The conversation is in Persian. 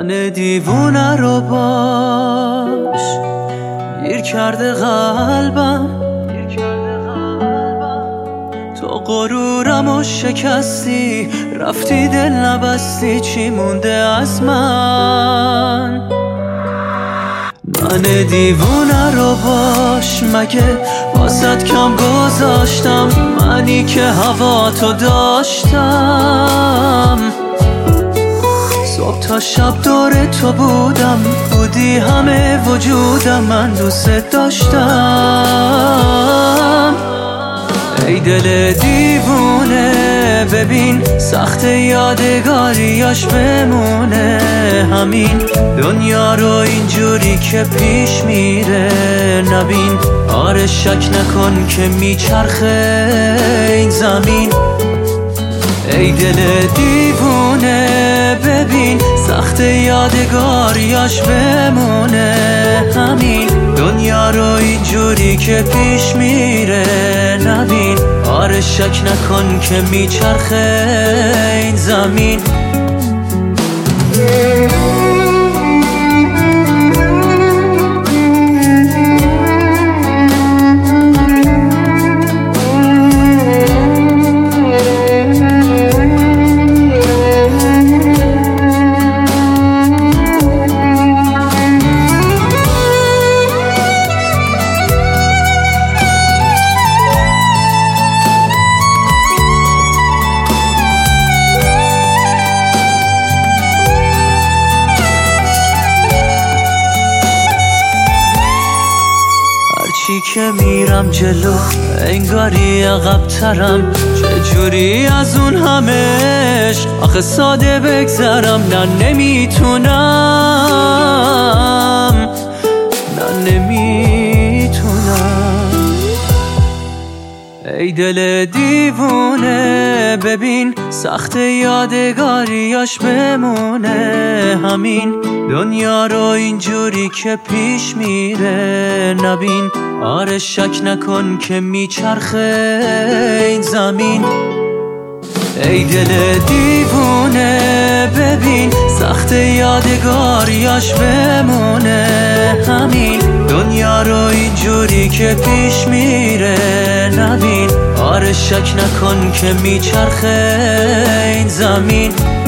من دیوونه رو باش گیر کرده قلبم، تو غرورمو شکستی، رفتی دل نبستی، چی مونده از من؟ من دیوونه رو باش، مگه واسط کم گذاشتم؟ منی که هوا تو داشتم، صبح تا شب دور تو بودم، بودی همه وجودم، من دوست داشتم. ای دل دیوونه ببین سخت یادگاریاش بمونه، همین دنیا رو اینجوری که پیش میره نبین. آره شک نکن که میچرخه این زمین. ای دل دیوونه ببین سخت یادگاریاش بمونه، همین دنیا رو اینجوری که پیش میره نبین. آره شک نکن که میچرخه این زمین. چی که میرم جلو انگاری عقب‌ترم، چجوری از اون همش آخه ساده بگذرم؟ نه نمیتونم، نه نمیتونم. ای دل دیوونه ببین سخت یادگاریاش بمونه، همین دنیا رو اینجوری که پیش میره نبین. آره شک نکن که میچرخه این زمین. ای دل دیوونه ببین سخت یادگاریاش بمونه، همین دنیا رو اینجوری که پیش میره نبین. آره شک نکن که میچرخه این زمین.